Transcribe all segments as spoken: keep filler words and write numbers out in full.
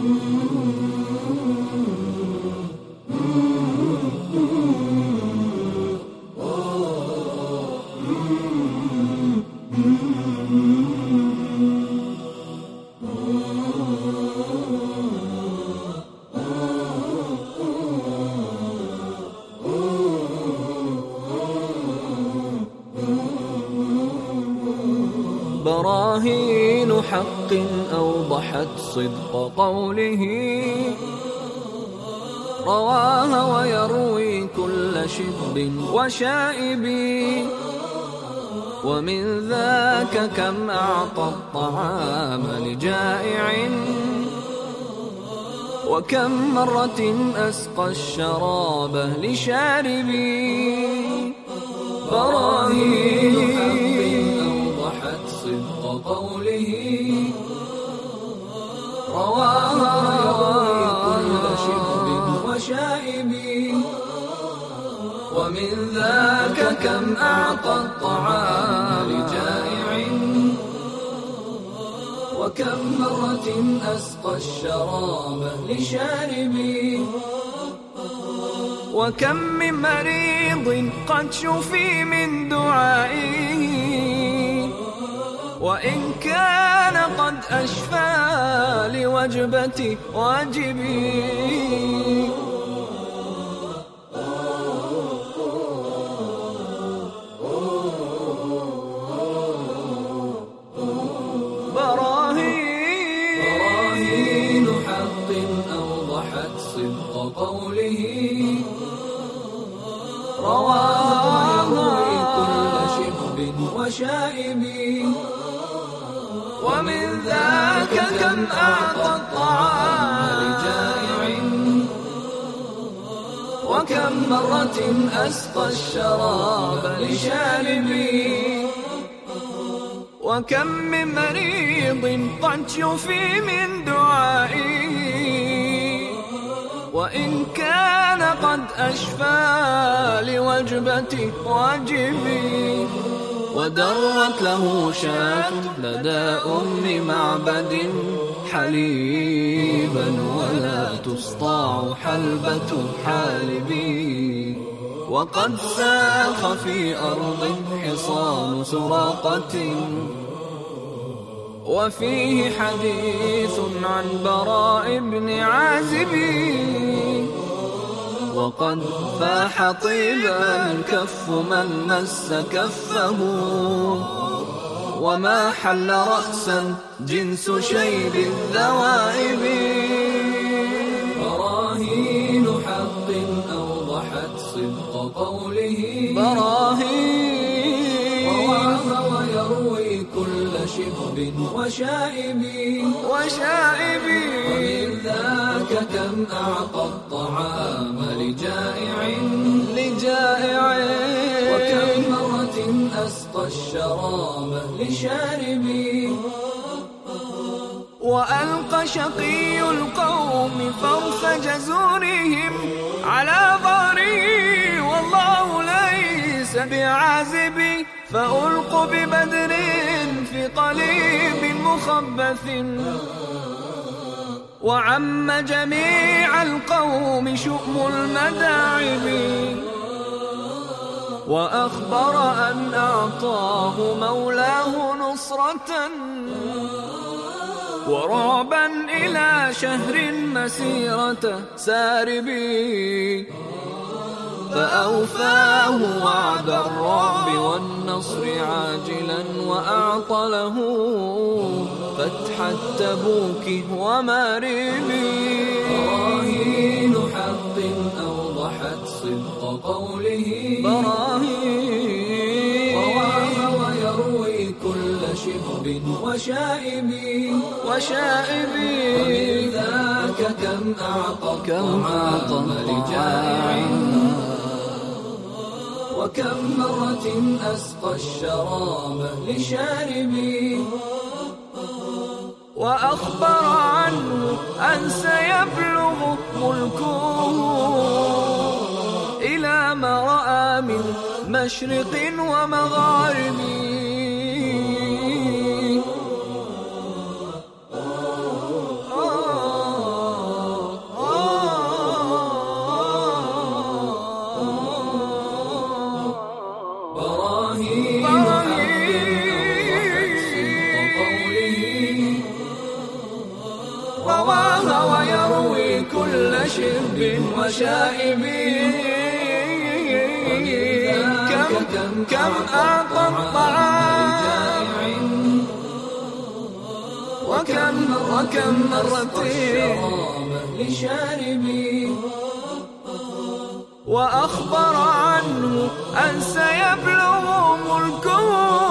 براهين حق أوضحت صدق قوله، رواها ويروي كل شب وشائب. ومن ذاك كم أعطى الطعام لجائع، وكم مرة أسقى الشراب لشارب. براهين أوضحت صدق قوله، رواها ويروي كل شب وشائب. ومن ذاك كم أعطى الطعام لجائع، وكم مرة أسقى الشراب لشارب. وكم من مريض قد شفي من دعائه، وإن كان قد أشفى لوجبة واجبي. براهين حق أوضحت صدق قوله، رواها كل شب وشائب. ومن ذاك كم أعطى الطعام لجائع، وكم مرة أسقى الشراب لشارب. وكم من مريض قد شفي من دعائه، وإن كان قد أشفى لوجبة واجبي. ودرت له شاة لدى أم معبد حليبا، ولا تسطع حلبة حالبي. وقد ساخ في أرض حصان سراقة، وفيه حديث عن براء بن عازب. وقد فاح طيبا الكف من مس كفه، وما حل رأسا جنس شيب الذوائب. براهين حق أوضحت صدق قوله، براهين رواها ويروي كل شب وشائب. وشائب ومن ذاك كم أعطى الطعام لجائع، لجائع. وكم مرة أسقى الشراب لشارب. وألقى شقي القوم فوق جزورهم على ظهره، والله ليس بعازب. فألقوا ببدر في قليب مخبث، وعم جميع القوم شؤم المداعب. وأخبر أن أعطاه مولاه نصرة، ورعبا إلى شهر مسيرة ساربي. فأوفاه وعد الرعب والنصر عاجلا، وأعطى له فتح التبوك وماربي. براهين حق أوضحت صدق قوله، براهين رواها ويروي كل شب وشائب. وشائب ومن ذاك كم أعطى كم أعطى لجائع، وكم مرة أسقى الشراب لشارب. وأخبر عنه أن سيبلغ ملكه إلى ما رأى من مشرق ومغارب. آه رواها ويروي كل شرب وشائب. كم كم أعطى الطعام وكم وكم مرة لشاربي، وأخبر عنه أن سيبلغ ملكه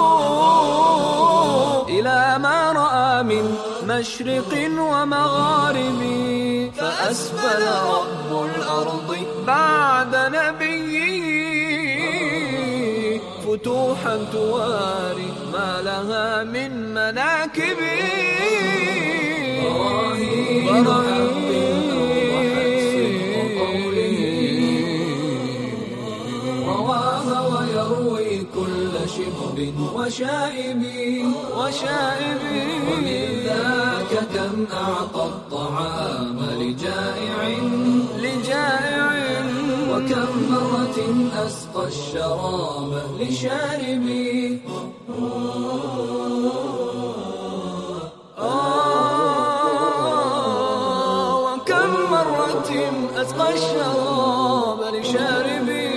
إلى ما رأى من مشرق ومغارب. فأسفل رب الأرض بعد نبيه فتوحا تواري ما لها من مناكب. براهين حق وحق قوله رواها ويروي كل شبر وشائب وشائب. ومن ذاك كم أعطى الطعام لجائع لجائع، وكم مرة أسقى الشراب لشارب. آه وكم مرة أسقى الشراب لشارب.